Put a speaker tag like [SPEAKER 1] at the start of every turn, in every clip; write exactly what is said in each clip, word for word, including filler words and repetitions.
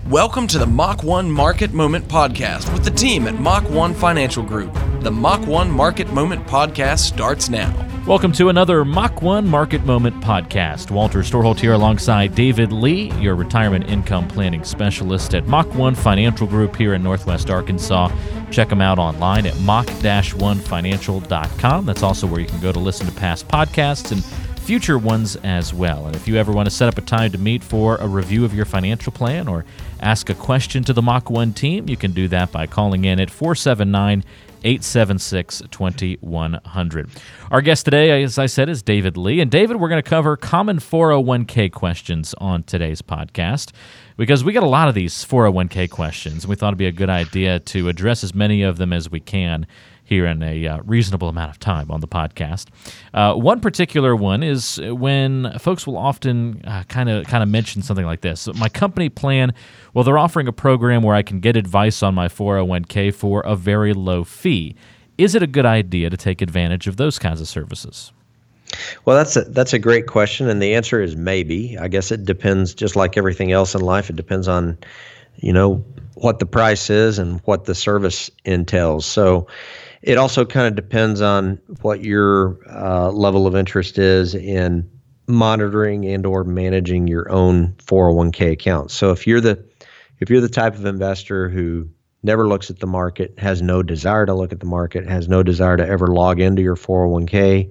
[SPEAKER 1] Welcome to the Mach one Market Moment Podcast with the team at Mach one Financial Group. The Mach one Market Moment Podcast starts now.
[SPEAKER 2] Welcome to another Mach one Market Moment Podcast. Walter Storholt here alongside David Lee, your retirement income planning specialist at Mach one Financial Group here in Northwest Arkansas. Check them out online at mach one financial dot com. That's also where you can go to listen to past podcasts and future ones as well. And if you ever want to set up a time to meet for a review of your financial plan or ask a question to the Mach one team, you can do that by calling in at four seven nine, eight seven six, two one zero zero. Our guest today, as I said, is David Lee. And David, we're going to cover common four oh one k questions on today's podcast because we got a lot of these four oh one k questions. And we thought it'd be a good idea to address as many of them as we can here in a uh, reasonable amount of time on the podcast. Uh, one particular one is when folks will often kind of kind of mention something like this. My company plan, well, they're offering a program where I can get advice on my four oh one k for a very low fee. Is it a good idea to take advantage of those kinds of services?
[SPEAKER 3] Well, that's a, that's a great question, and the answer is maybe. I guess it depends, just like everything else in life, it depends on, you know, what the price is and what the service entails. So it also kind of depends on what your uh, level of interest is in monitoring and or managing your own four oh one k account. So if you're the if you're the type of investor who never looks at the market, has no desire to look at the market, has no desire to ever log into your four oh one k,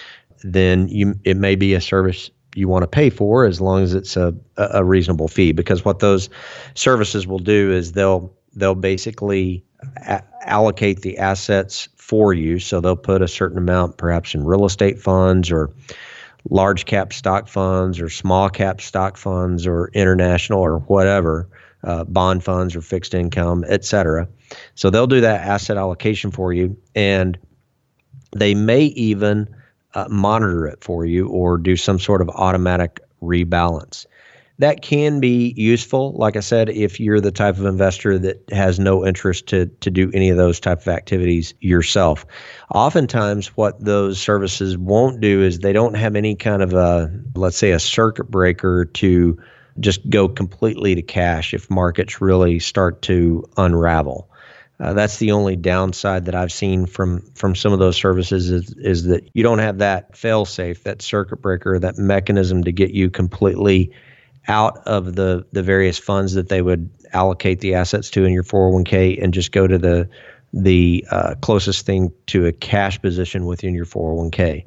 [SPEAKER 3] then you it may be a service you want to pay for as long as it's a a reasonable fee. Because what those services will do is they'll they'll basically a- allocate the assets for you. So they'll put a certain amount perhaps in real estate funds or large cap stock funds or small cap stock funds or international or whatever, uh, bond funds or fixed income, et cetera. So they'll do that asset allocation for you, and they may even uh, monitor it for you or do some sort of automatic rebalance. That can be useful, like I said, if you're the type of investor that has no interest to to do any of those type of activities yourself. Oftentimes, what those services won't do is they don't have any kind of a, let's say, a circuit breaker to just go completely to cash if markets really start to unravel. Uh, that's the only downside that I've seen from from some of those services is, is that you don't have that fail-safe, that circuit breaker, that mechanism to get you completely out of the the various funds that they would allocate the assets to in your four oh one k and just go to the the uh, closest thing to a cash position within your four oh one k.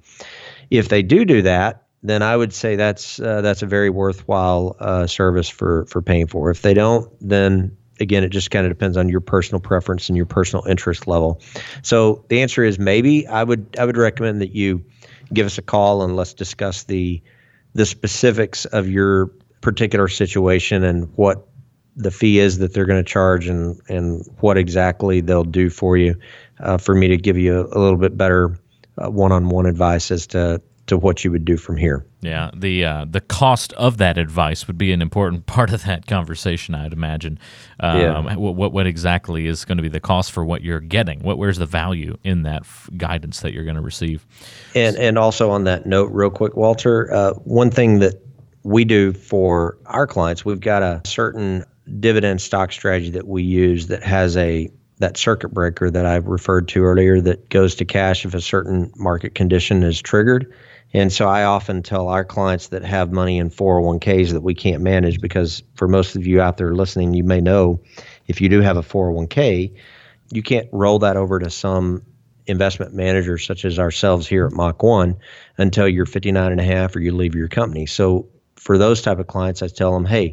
[SPEAKER 3] If they do do that, then I would say that's uh, that's a very worthwhile uh, service for for paying for. If they don't, then again, it just kind of depends on your personal preference and your personal interest level. So the answer is maybe. I would I would recommend that you give us a call and let's discuss the the specifics of your particular situation and what the fee is that they're going to charge and and what exactly they'll do for you, uh, for me to give you a, a little bit better uh, one-on-one advice as to to what you would do from here.
[SPEAKER 2] Yeah, the uh, the cost of that advice would be an important part of that conversation, I'd imagine. Um,
[SPEAKER 3] yeah.
[SPEAKER 2] what, what what exactly is going to be the cost for what you're getting? What where's the value in that f- guidance that you're going to receive?
[SPEAKER 3] And and also on that note, real quick, Walter, uh, one thing that we do for our clients, we've got a certain dividend stock strategy that we use that has a that circuit breaker that I've referred to earlier that goes to cash if a certain market condition is triggered. And so I often tell our clients that have money in four oh one k's that we can't manage, because for most of you out there listening, you may know if you do have a four oh one k, you can't roll that over to some investment manager such as ourselves here at Mach one until you're fifty-nine and a half or you leave your company. So for those type of clients, I tell them, hey,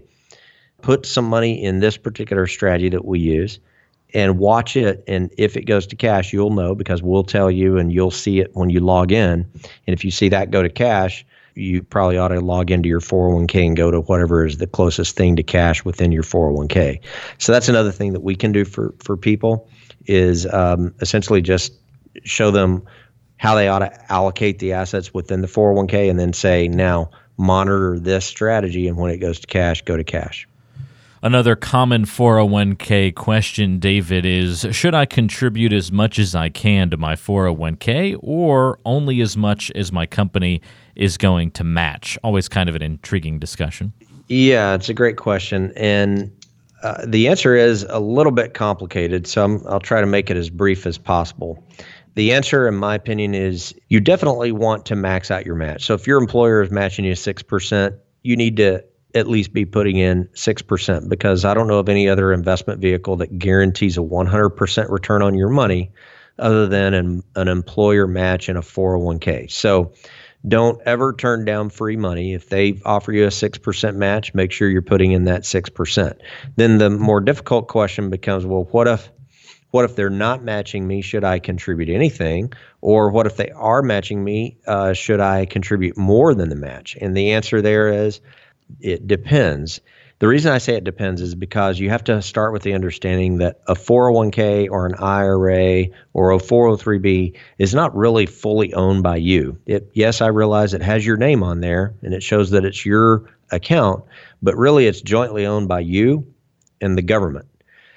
[SPEAKER 3] put some money in this particular strategy that we use and watch it. And if it goes to cash, you'll know because we'll tell you and you'll see it when you log in. And if you see that go to cash, you probably ought to log into your four oh one k and go to whatever is the closest thing to cash within your four oh one k. So that's another thing that we can do for, for people is um, essentially just show them how they ought to allocate the assets within the four oh one k and then say, now, monitor this strategy, and when it goes to cash, go to cash.
[SPEAKER 2] Another common four oh one k question, David, is should I contribute as much as I can to my four oh one k or only as much as my company is going to match? Always kind of an intriguing discussion.
[SPEAKER 3] Yeah, it's a great question. And Uh, the answer is a little bit complicated, so I'm, I'll try to make it as brief as possible. The answer, in my opinion, is you definitely want to max out your match. So if your employer is matching you six percent, you need to at least be putting in six percent, because I don't know of any other investment vehicle that guarantees a one hundred percent return on your money other than an, an employer match in a four oh one k. So don't ever turn down free money. If they offer you a six percent match, make sure you're putting in that six percent. Then the more difficult question becomes, well, what if what if they're not matching me? Should I contribute anything? Or what if they are matching me? Uh, should I contribute more than the match? And the answer there is it depends. The reason I say it depends is because you have to start with the understanding that a four oh one k or an I R A or a four oh three b is not really fully owned by you. It, yes, I realize it has your name on there and it shows that it's your account, but really it's jointly owned by you and the government.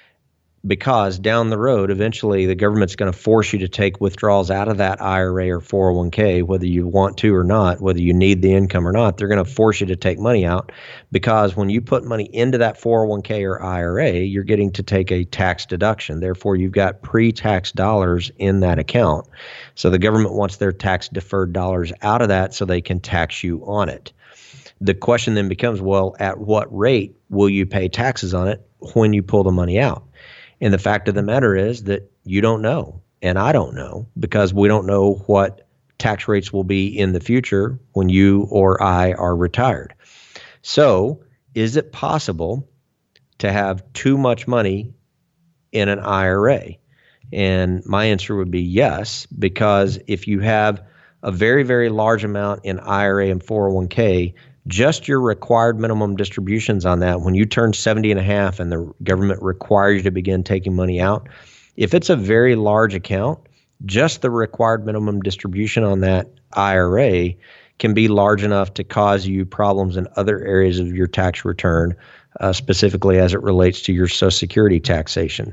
[SPEAKER 3] Because down the road, eventually the government's going to force you to take withdrawals out of that I R A or four oh one k, whether you want to or not, whether you need the income or not. They're going to force you to take money out, because when you put money into that four oh one k or I R A, you're getting to take a tax deduction. Therefore, you've got pre-tax dollars in that account. So the government wants their tax deferred dollars out of that so they can tax you on it. The question then becomes, well, at what rate will you pay taxes on it when you pull the money out? And the fact of the matter is that you don't know, and I don't know, because we don't know what tax rates will be in the future when you or I are retired. So is it possible to have too much money in an I R A? And my answer would be yes, because if you have a very, very large amount in I R A and four oh one k, just your required minimum distributions on that, when you turn seventy and a half and the government requires you to begin taking money out, if it's a very large account, just the required minimum distribution on that I R A can be large enough to cause you problems in other areas of your tax return, uh, specifically as it relates to your Social Security taxation.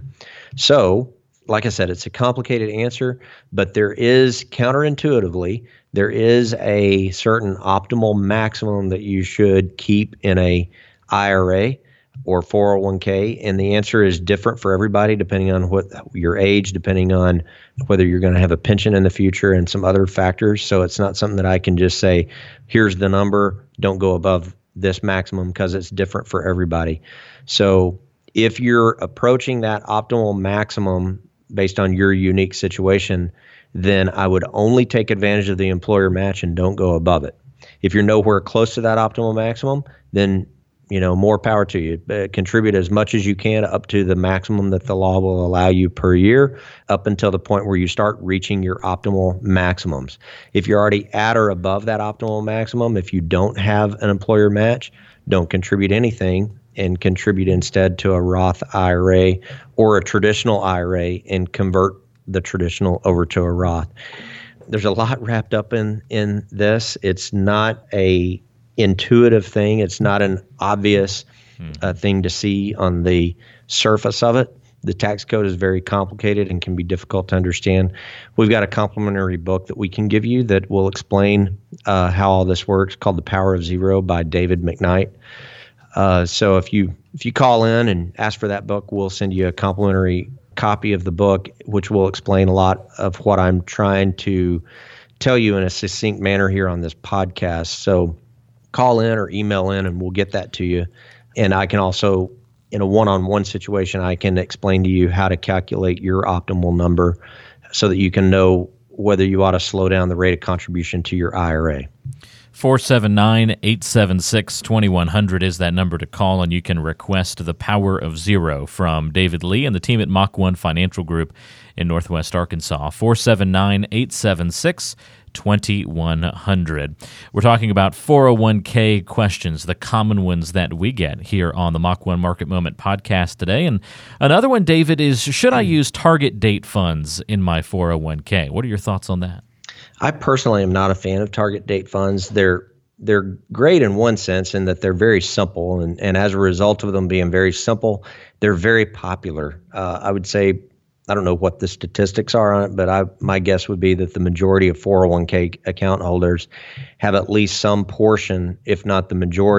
[SPEAKER 3] So, like I said, it's a complicated answer, but there is counterintuitively, there is a certain optimal maximum that you should keep in a I R A or four oh one k, and the answer is different for everybody depending on what your age, depending on whether you're going to have a pension in the future and some other factors. So it's not something that I can just say, here's the number, don't go above this maximum, because it's different for everybody. So if you're approaching that optimal maximum based on your unique situation, then I would only take advantage of the employer match and don't go above it. If you're nowhere close to that optimal maximum, then, you know, more power to you. Uh, contribute as much as you can up to the maximum that the law will allow you per year, up until the point where you start reaching your optimal maximums. If you're already at or above that optimal maximum, if you don't have an employer match, don't contribute anything, and contribute instead to a Roth I R A or a traditional I R A and convert the traditional over to a Roth. There's a lot wrapped up in, in this. It's not a intuitive thing. It's not an obvious hmm. uh, thing to see on the surface of it. The tax code is very complicated and can be difficult to understand. We've got a complimentary book that we can give you that will explain uh, how all this works, called The Power of Zero by David McKnight. Uh, so if you if you call in and ask for that book, we'll send you a complimentary copy of the book, which will explain a lot of what I'm trying to tell you in a succinct manner here on this podcast. So call in or email in and we'll get that to you. And I can also, in a one-on-one situation, I can explain to you how to calculate your optimal number so that you can know whether you ought to slow down the rate of contribution to your I R A.
[SPEAKER 2] four seven nine, eight seven six, two one zero zero is that number to call, and you can request The Power of Zero from David Lee and the team at Mach one Financial Group in Northwest Arkansas. four seven nine, eight seven six, two one zero zero. We're talking about four oh one k questions, the common ones that we get here on the Mach one Market Moment podcast today. And another one, David, is should I use target date funds in my four oh one k? What are your thoughts on that?
[SPEAKER 3] I personally am not a fan of target date funds. They're they're great in one sense in that they're very simple, and, and as a result of them being very simple, they're very popular. Uh, I would say, I don't know what the statistics are on it, but I my guess would be that the majority of four oh one k account holders have at least some portion, if not the majority,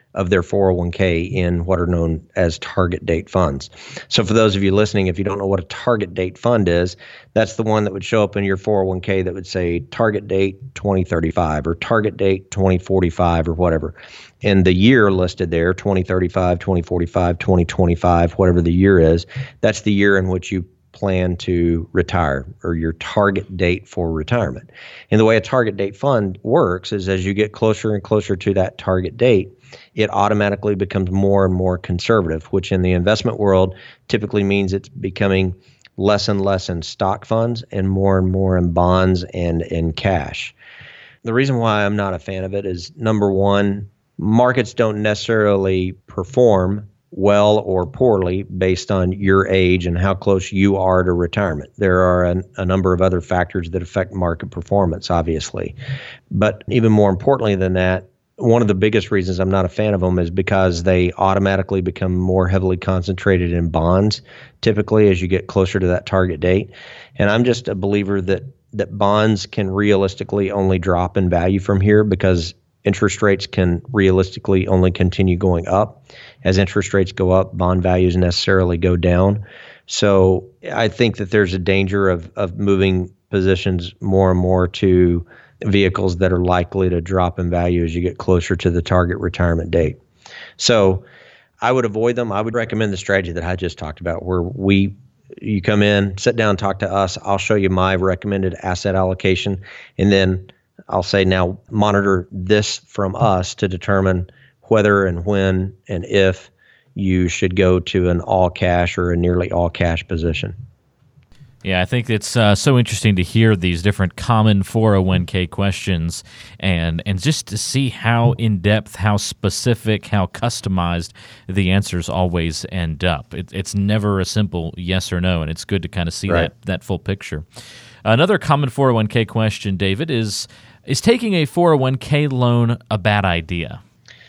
[SPEAKER 3] of their four oh one k in what are known as target date funds. So for those of you listening, if you don't know what a target date fund is, that's the one that would show up in your four oh one k that would say target date twenty thirty-five or target date twenty forty-five or whatever. And the year listed there, twenty thirty-five, twenty forty-five, twenty twenty-five, whatever the year is, that's the year in which you plan to retire, or your target date for retirement. And the way a target date fund works is as you get closer and closer to that target date, it automatically becomes more and more conservative, which in the investment world typically means it's becoming less and less in stock funds and more and more in bonds and in cash. The reason why I'm not a fan of it is, number one, markets don't necessarily perform well or poorly based on your age and how close you are to retirement. There are a, a number of other factors that affect market performance, obviously. But even more importantly than that, one of the biggest reasons I'm not a fan of them is because they automatically become more heavily concentrated in bonds, typically as you get closer to that target date. And I'm just a believer that that bonds can realistically only drop in value from here, because interest rates can realistically only continue going up. As interest rates go up, bond values necessarily go down. So I think that there's a danger of of moving positions more and more to vehicles that are likely to drop in value as you get closer to the target retirement date. So I would avoid them. I would recommend the strategy that I just talked about, where we you come in, sit down, talk to us. I'll show you my recommended asset allocation, and then I'll say, now monitor this from us to determine whether and when and if you should go to an all cash or a nearly all cash position.
[SPEAKER 2] Yeah, I think it's uh, so interesting to hear these different common four oh one k questions, and and just to see how in-depth, how specific, how customized the answers always end up. It, it's never a simple yes or no, and it's good to kind of see
[SPEAKER 3] Right.
[SPEAKER 2] that, that full picture. Another common four oh one k question, David, is, is taking a four oh one k loan a bad idea?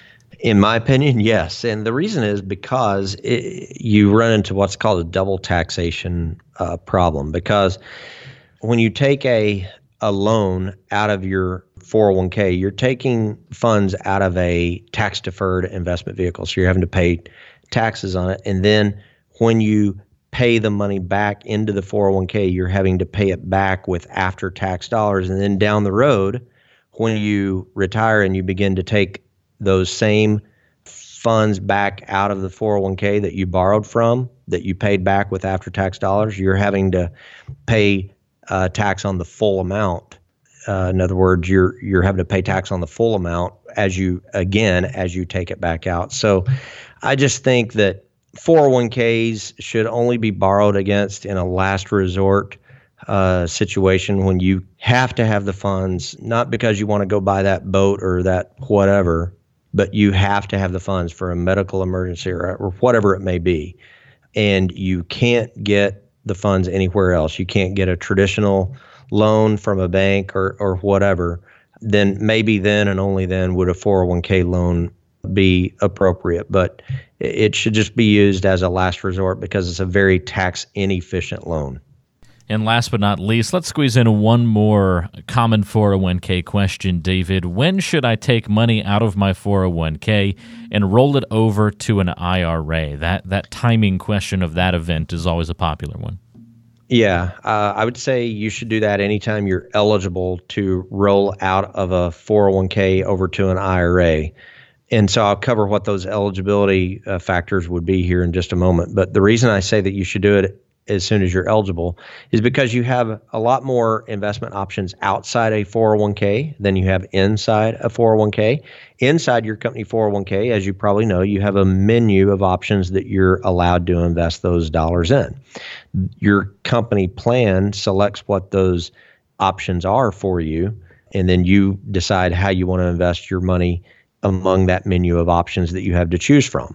[SPEAKER 3] In my opinion, yes. And the reason is because it, you run into what's called a double taxation uh, problem. Because when you take a a loan out of your four oh one k, you're taking funds out of a tax-deferred investment vehicle. So you're having to pay taxes on it. And then when you pay the money back into the four oh one k, you're having to pay it back with after-tax dollars. And then down the road, when you retire and you begin to take those same funds back out of the four oh one k that you borrowed from, that you paid back with after-tax dollars, you're having to pay uh, tax on the full amount. Uh, in other words, you're you're having to pay tax on the full amount as you again as you take it back out. So, I just think that four oh one k's should only be borrowed against in a last resort uh, situation, when you have to have the funds, not because you want to go buy that boat or that whatever, but you have to have the funds for a medical emergency or, or whatever it may be. And you can't get the funds anywhere else. You can't get a traditional loan from a bank or, or whatever. Then maybe then and only then would a four oh one k loan be appropriate. But it should just be used as a last resort because it's a very tax inefficient loan.
[SPEAKER 2] And last but not least, let's squeeze in one more common four oh one k question, David. When should I take money out of my four oh one k and roll it over to an I R A? That that timing question of that event is always a popular one.
[SPEAKER 3] Yeah, uh, I would say you should do that anytime you're eligible to roll out of a four oh one k over to an I R A. And so I'll cover what those eligibility uh, factors would be here in just a moment. But the reason I say that you should do it as soon as you're eligible is because you have a lot more investment options outside a four oh one k than you have inside a four oh one k. Inside your company four oh one k, as you probably know, you have a menu of options that you're allowed to invest those dollars in. Your company plan selects what those options are for you, and then you decide how you want to invest your money among that menu of options that you have to choose from.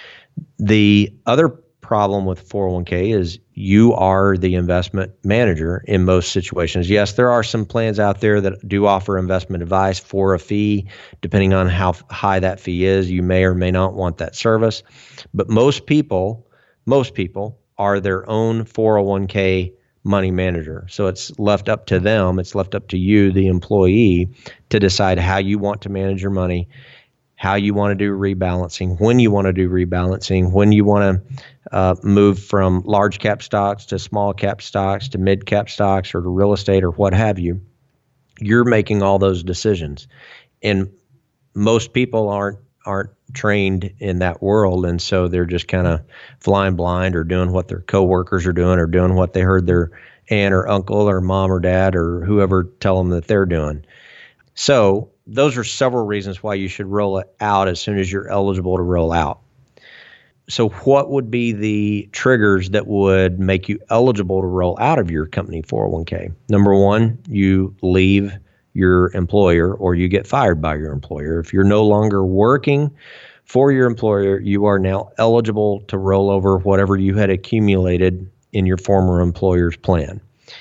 [SPEAKER 3] The other problem with four oh one k is you are the investment manager in most situations. Yes, there are some plans out there that do offer investment advice for a fee. Depending on how high that fee is, you may or may not want that service. But most people, most people are their own four oh one k money manager. So it's left up to them, it's left up to you, the employee, to decide how you want to manage your money, how you want to do rebalancing, when you want to do rebalancing, when you want to uh, move from large cap stocks to small cap stocks to mid cap stocks or to real estate or what have you. You're making all those decisions. And most people aren't aren't trained in that world, and so they're just kind of flying blind or doing what their coworkers are doing or doing what they heard their aunt or uncle or mom or dad or whoever tell them that they're doing. So those are several reasons why you should roll it out as soon as you're eligible to roll out. So what would be the triggers that would make you eligible to roll out of your company four oh one k? Number one, you leave your employer or you get fired by your employer. If you're no longer working for your employer, you are now eligible to roll over whatever you had accumulated in your former employer's plan.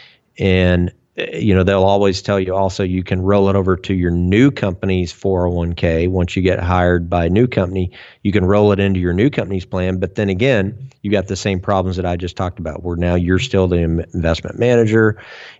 [SPEAKER 3] And you know, they'll always tell you also you can roll it over to your new company's four oh one k. Once you get hired by a new company, you can roll it into your new company's plan. But then again, you got the same problems that I just talked about, where now you're still the investment manager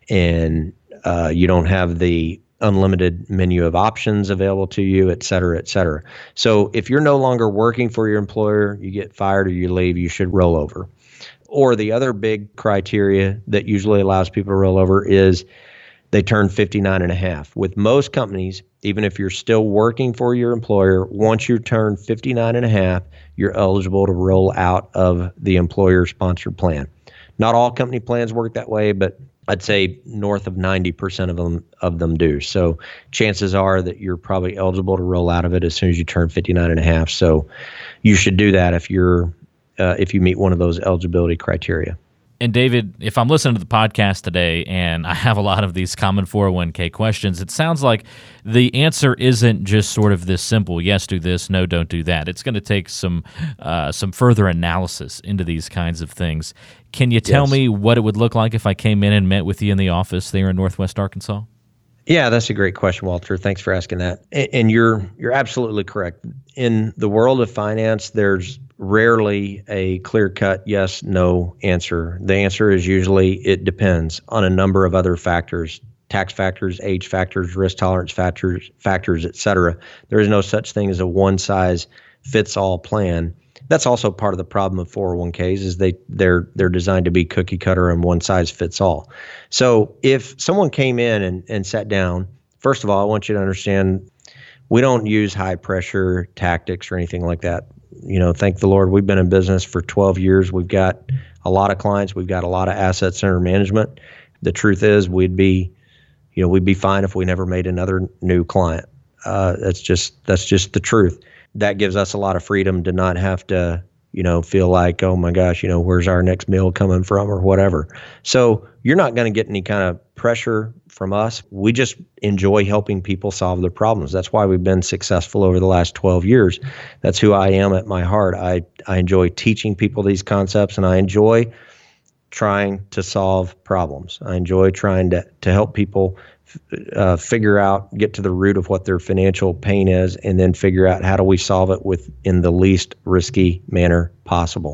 [SPEAKER 3] and uh, you don't have the unlimited menu of options available to you, et cetera, et cetera. So if you're no longer working for your employer, you get fired or you leave, you should roll over. Or the other big criteria that usually allows people to roll over is they turn fifty-nine and a half. With most companies, even if you're still working for your employer, once you turn fifty-nine and a half, you're eligible to roll out of the employer-sponsored plan. Not all company plans work that way, but I'd say north of ninety percent of them of them do. So chances are that you're probably eligible to roll out of it as soon as you turn fifty-nine and a half. So you should do that if you're Uh, if you meet one of those eligibility criteria.
[SPEAKER 2] And David, if I'm listening to the podcast today and I have a lot of these common four oh one k questions, it sounds like the answer isn't just sort of this simple, yes, do this, no, don't do that. It's going to take some uh, some further analysis into these kinds of things. Can you tell
[SPEAKER 3] Yes.
[SPEAKER 2] me what it would look like if I came in and met with you in the office there in Northwest Arkansas?
[SPEAKER 3] Yeah, that's a great question, Walter. Thanks for asking that. And, and you're you're absolutely correct. In the world of finance, there's rarely a clear-cut yes, no answer. The answer is usually it depends on a number of other factors, tax factors, age factors, risk tolerance factors, factors, et cetera. There is no such thing as a one-size-fits-all plan. That's also part of the problem of four oh one k's is they they're they're designed to be cookie cutter and one size fits all. So if someone came in and, and sat down, first of all, I want you to understand we don't use high pressure tactics or anything like that. You know, thank the Lord, we've been in business for twelve years. We've got a lot of clients. We've got a lot of assets under management. The truth is we'd be, you know, we'd be fine if we never made another new client. Uh, that's just that's just the truth. That gives us a lot of freedom to not have to, you know, feel like, oh my gosh, you know, where's our next meal coming from or whatever. So you're not going to get any kind of pressure from us. We just enjoy helping people solve their problems. That's why we've been successful over the last twelve years. That's who I am at my heart. I, I enjoy teaching people these concepts, and I enjoy trying to solve problems. I enjoy trying to, to help people Uh, figure out, get to the root of what their financial pain is, and then figure out how do we solve it with in the least risky manner possible.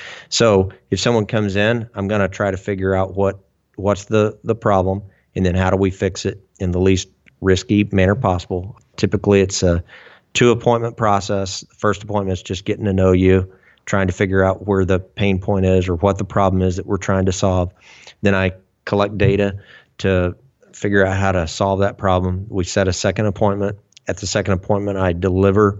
[SPEAKER 3] So if someone comes in, I'm going to try to figure out what what's the the problem, and then how do we fix it in the least risky manner possible. Typically, it's a two appointment process. The first appointment is just getting to know you, trying to figure out where the pain point is or what the problem is that we're trying to solve. Then I collect data to figure out how to solve that problem. We set a second appointment. At the second appointment, I deliver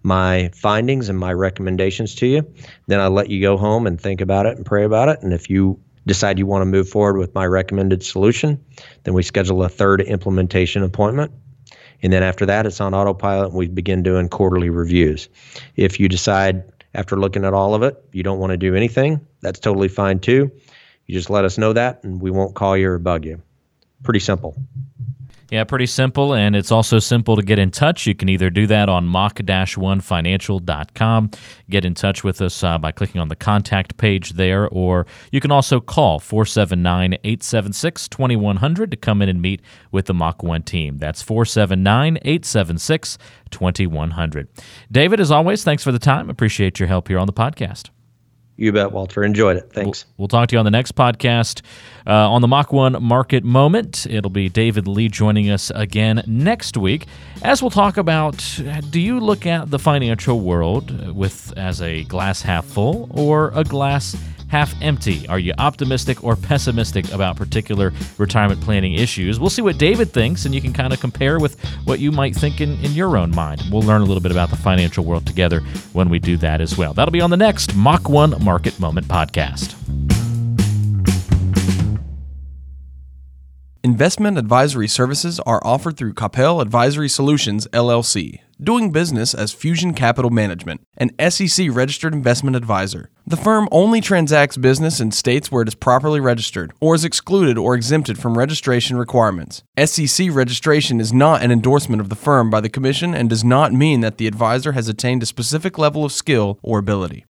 [SPEAKER 3] my findings and my recommendations to you. Then I let you go home and think about it and pray about it. And if you decide you want to move forward with my recommended solution, then we schedule a third implementation appointment. And then after that, it's on autopilot and we begin doing quarterly reviews. If you decide after looking at all of it, you don't want to do anything, that's totally fine too. You just let us know that and we won't call you or bug you. Pretty simple.
[SPEAKER 2] Yeah, pretty simple, and it's also simple to get in touch. You can either do that on mach one financial dot com, get in touch with us uh, by clicking on the contact page there, or you can also call four seven nine, eight seven six, two one zero zero to come in and meet with the Mach one team. That's four seven nine, eight seven six, two one zero zero. David, as always, thanks for the time. Appreciate your help here on the podcast.
[SPEAKER 3] You bet, Walter. Enjoyed it. Thanks.
[SPEAKER 2] We'll, we'll talk to you on the next podcast uh, on the Mach one Market Moment. It'll be David Lee joining us again next week, as we'll talk about, do you look at the financial world with as a glass half full or a glass half empty? Are you optimistic or pessimistic about particular retirement planning issues? We'll see what David thinks, and you can kind of compare with what you might think in, in your own mind. We'll learn a little bit about the financial world together when we do that as well. That'll be on the next Mach one Market Moment podcast.
[SPEAKER 1] Investment advisory services are offered through Capel Advisory Solutions, L L C, doing business as Fusion Capital Management, an S E C-registered investment advisor. The firm only transacts business in states where it is properly registered or is excluded or exempted from registration requirements. S E C registration is not an endorsement of the firm by the Commission and does not mean that the advisor has attained a specific level of skill or ability.